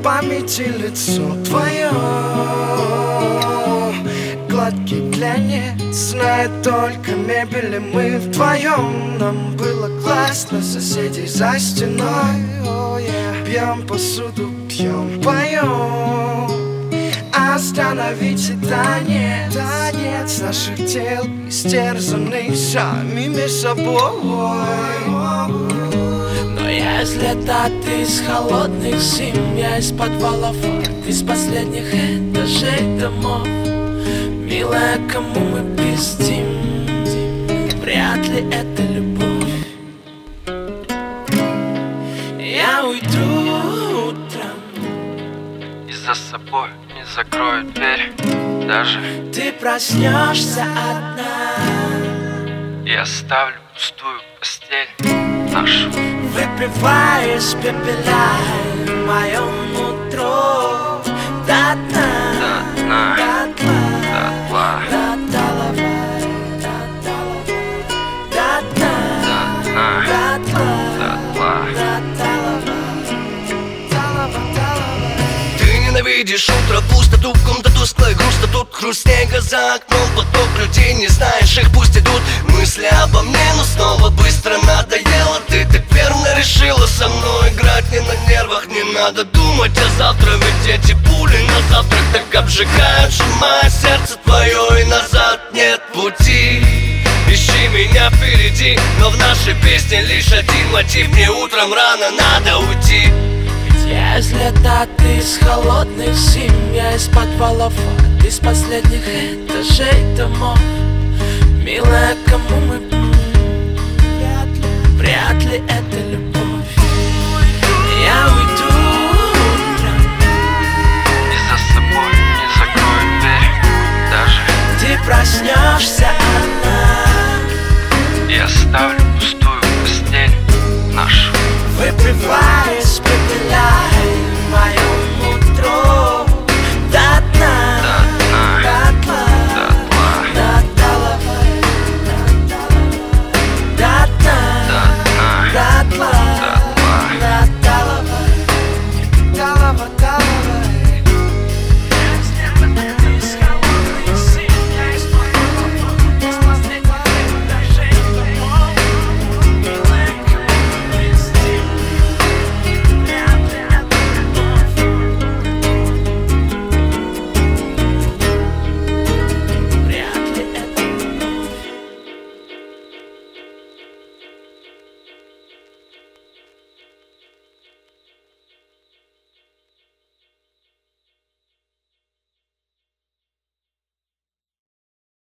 памяти лицо твое. Гладкий глянец знает только мебель, и мы вдвоем. Нам было классно, соседей за стеной. Пьем посуду, пьем, поем. Остановите танец наших тел, истерзанных самими собой. Но если это ты из холодных зим, я из подвалов, из последних этажей домов. Милая, кому мы пиздим, вряд ли это любовь. Я уйду утром и за собой не закрою дверь. Даже ты проснешься одна и оставлю пустую постель нашу. Выпиваешь пепеля в моем нутро до дна, до дна, до тла, до тла, до талого, до дна, до дна, до тла, до тла. до талого. Ты ненавидишь утро, пустоту, комната тусклая, грустно тут. Хруст снега за окном, поток людей, не знаешь их, пусть идут мысли обо мне, но снова быстро надоело. Ты так верно решила со мной играть, не на нервах, не надо думать о завтра. Ведь эти пули на завтрак так обжигают, сжимая сердце твое, и назад нет пути. Ищи меня впереди, но в нашей песне лишь один мотив: мне утром рано надо уйти. Если это ты из холодных зим, я из подвалов, из последних этажей домов. Милая, кому мы вряд ли это любовь. Я уйду